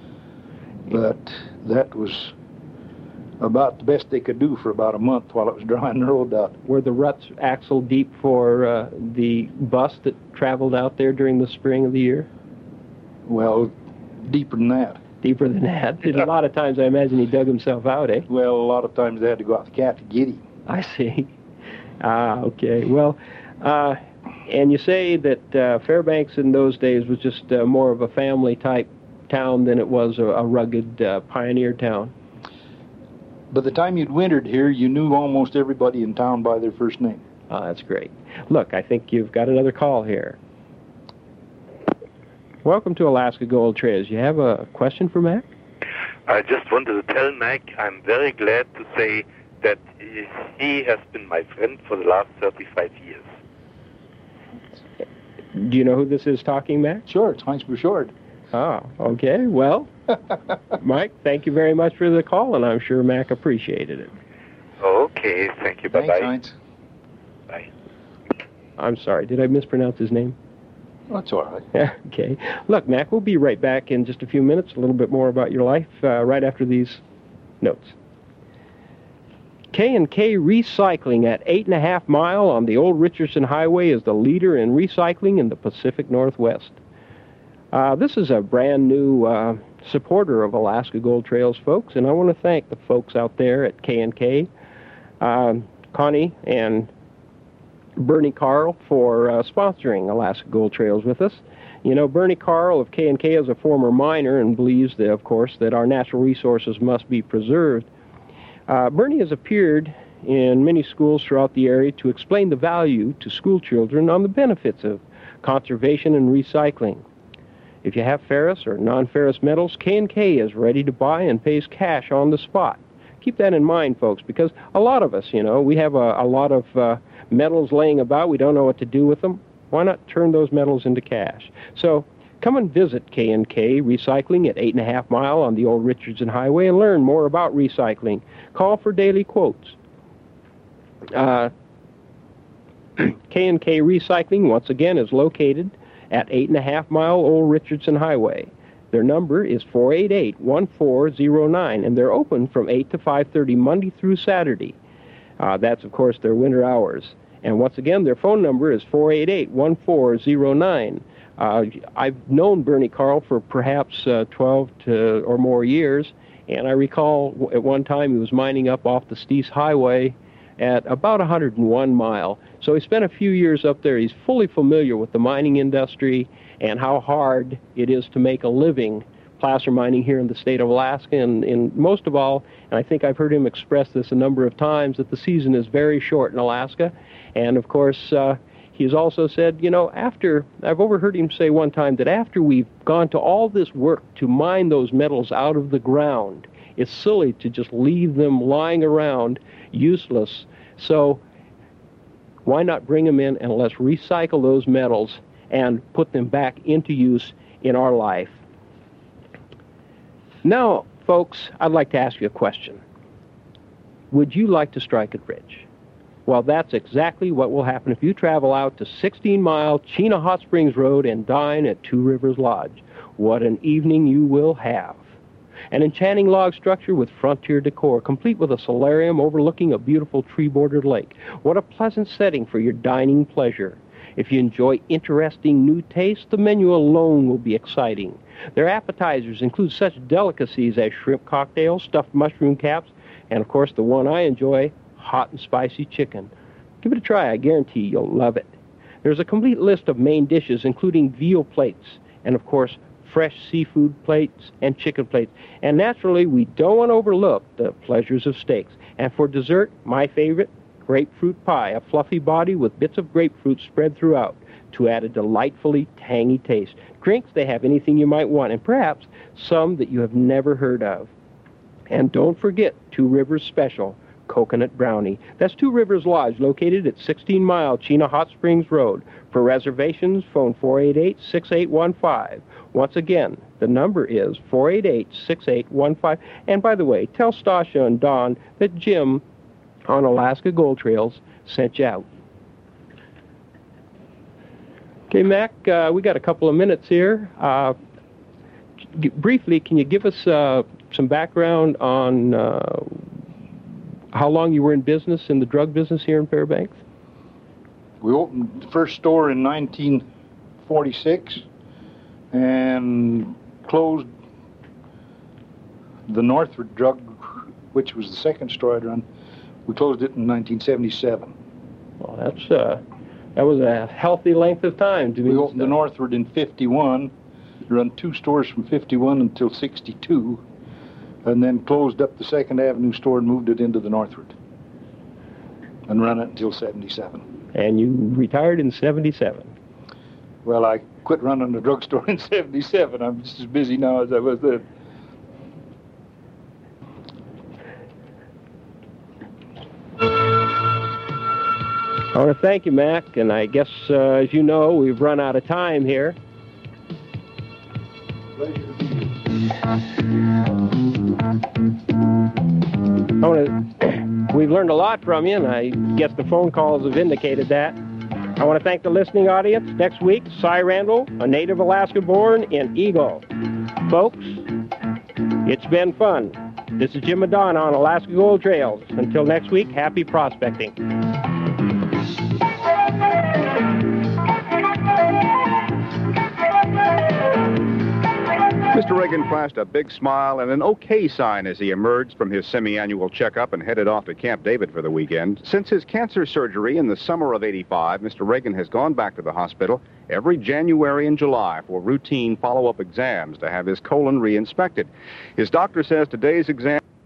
But that was about the best they could do for about a month while it was drying the road out. Were the ruts axle deep for uh, the bus that traveled out there during the spring of the year? Well, deeper than that. Deeper than that? A lot of times I imagine he dug himself out, eh? Well, a lot of times they had to go out the cat to get him. I see. Ah, okay. Well, uh, and you say that uh, Fairbanks in those days was just uh, more of a family-type town than it was a, a rugged uh, pioneer town. By the time you'd wintered here, you knew almost everybody in town by their first name. Ah, that's great. Look, I think you've got another call here. Welcome to Alaska Gold Trails. You have a question for Mac? I just wanted to tell Mac I'm very glad to say that he has been my friend for the last thirty-five years. Do you know who this is talking, Mac? Sure, it's Heinz Bouchard. Oh, okay. Well, Mike, thank you very much for the call, and I'm sure Mac appreciated it. Okay, thank you. Bye-bye. Thanks, Heinz. Bye. I'm sorry. Did I mispronounce his name? That's all right. Yeah, okay. Look, Mac, we'll be right back in just a few minutes, a little bit more about your life, uh, right after these notes. K and K Recycling at eight and a half mile on the old Richardson Highway is the leader in recycling in the Pacific Northwest. Uh, this is a brand new uh, supporter of Alaska Gold Trails, folks, and I want to thank the folks out there at K and K, uh, Connie and Bernie Carl, for uh, sponsoring Alaska Gold Trails with us. You know, Bernie Carl of K and K is a former miner and believes, that, of course, that our natural resources must be preserved. Uh, Bernie has appeared in many schools throughout the area to explain the value to school children on the benefits of conservation and recycling. If you have ferrous or non-ferrous metals, K and K is ready to buy and pays cash on the spot. Keep that in mind, folks, because a lot of us, you know, we have a, a lot of uh, metals laying about. We don't know what to do with them. Why not turn those metals into cash? So come and visit K and K Recycling at eight and a half Mile on the old Richardson Highway and learn more about recycling. Call for daily quotes. Uh, K and K Recycling, once again, is located at eight and a half Mile Old Richardson Highway. Their number is four eight eight, one four zero nine, and they're open from eight to five thirty Monday through Saturday. Uh, that's, of course, their winter hours. And once again, their phone number is four eight eight, one four zero nine. Uh, I've known Bernie Carl for perhaps uh, twelve to, or more years, and I recall at one time he was mining up off the Steese Highway at about one hundred one mile. So he spent a few years up there. He's fully familiar with the mining industry and how hard it is to make a living placer mining here in the state of Alaska. And, and most of all, and I think I've heard him express this a number of times, that the season is very short in Alaska. And of course, uh, he's also said, you know, after, I've overheard him say one time that after we've gone to all this work to mine those metals out of the ground, it's silly to just leave them lying around useless. So why not bring them in and let's recycle those metals and put them back into use in our life? Now, folks, I'd like to ask you a question. Would you like to strike it rich? Well, that's exactly what will happen if you travel out to sixteen mile Chena Hot Springs Road and dine at Two Rivers Lodge. What an evening you will have. An enchanting log structure with frontier decor, complete with a solarium overlooking a beautiful tree-bordered lake. What a pleasant setting for your dining pleasure. If you enjoy interesting new tastes, the menu alone will be exciting. Their appetizers include such delicacies as shrimp cocktails, stuffed mushroom caps, and of course the one I enjoy, hot and spicy chicken. Give it a try. I guarantee you'll love it. There's a complete list of main dishes, including veal plates, and of course fresh seafood plates and chicken plates. And naturally, we don't want to overlook the pleasures of steaks. And for dessert, my favorite, grapefruit pie, a fluffy body with bits of grapefruit spread throughout to add a delightfully tangy taste. Drinks, they have anything you might want, and perhaps some that you have never heard of. And don't forget Two Rivers Special, Coconut Brownie. That's Two Rivers Lodge, located at sixteen mile Chena Hot Springs Road. For reservations, phone four eight eight, six eight one five. Once again, the number is four eight eight, six eight one five. And by the way, tell Stasha and Don that Jim on Alaska Gold Trails sent you out. Okay, Mac, uh, we got a couple of minutes here. Uh, g- briefly, can you give us uh, some background on uh, how long you were in business, in the drug business here in Fairbanks? We opened the first store in nineteen forty-six and closed the Northford Drug, which was the second store I'd run. We closed it in nineteen seventy-seven. Well, that's uh, that was a healthy length of time to be. We opened the Northford in fifty-one, run two stores from fifty-one until sixty-two, and then closed up the Second Avenue store and moved it into the Northford, and run it until seventy-seven. And you retired in seventy-seven. Well, I quit running the drugstore in seventy-seven. I'm just as busy now as I was then. I want to thank you, Mac, and I guess, uh, as you know, we've run out of time here. Pleasure to be here. I want to, we've learned a lot from you, and I guess the phone calls have indicated that. I want to thank the listening audience. Next week, Cy Randall, a native Alaska-born in Eagle. Folks, it's been fun. This is Jim Madonna on Alaska Gold Trails. Until next week, happy prospecting. Mister Reagan flashed a big smile and an okay sign as he emerged from his semi-annual checkup and headed off to Camp David for the weekend. Since his cancer surgery in the summer of eighty-five, Mister Reagan has gone back to the hospital every January and July for routine follow-up exams to have his colon re-inspected. His doctor says today's exam